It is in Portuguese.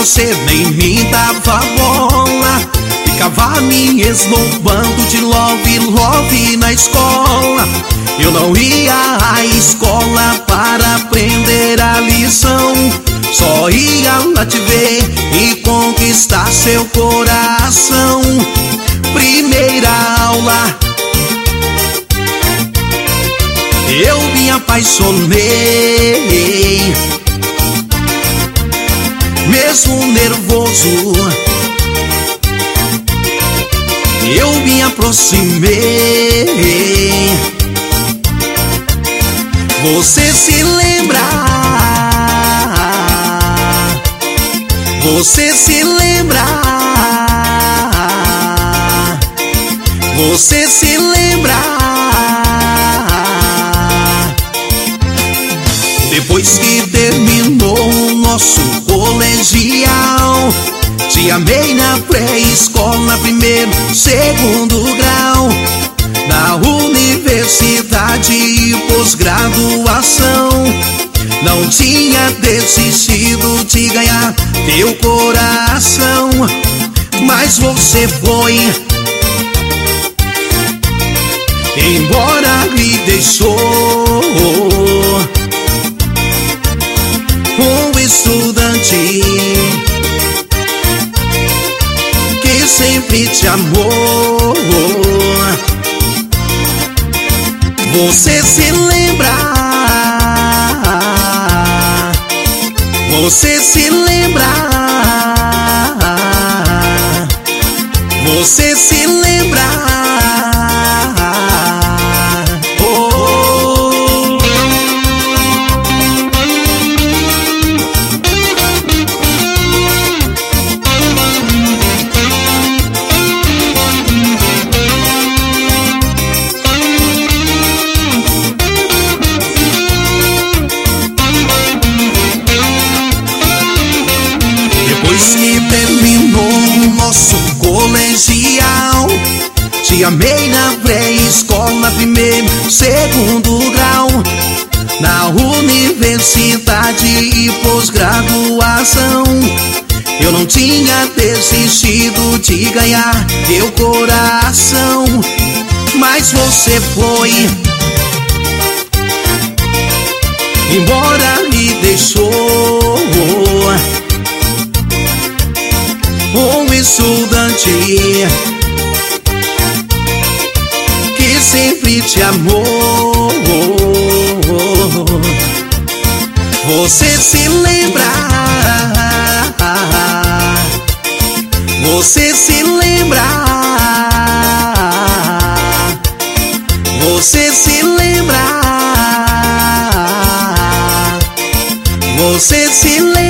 você nem me dava bola. Ficava me esnobando de love, love na escola. Eu não ia à escola para aprender a lição, só ia lá te ver e conquistar seu coração. Primeira aula, eu me apaixonei, mesmo nervoso, eu me aproximei. Você se lembra? Você se lembra? Você se lembra? Depois que terminou o nosso colegial, te amei na pré-escola, primeiro, segundo grau. Na universidade e pós-graduação, não tinha desistido de ganhar teu coração. Mas você foi embora, me deixou um estudante que sempre te amou. Você se lembra? Você se lembra? Você se lembra? Oh. Depois que terminou o nosso colegial, te amei na pré-escola, primeiro, segundo grau. Na universidade e pós-graduação, eu não tinha desistido de ganhar teu coração. Mas você foi embora, me deixou um estudante que sempre te amou. Você se lembra? Você se lembra? Você se lembra? Você se lembra?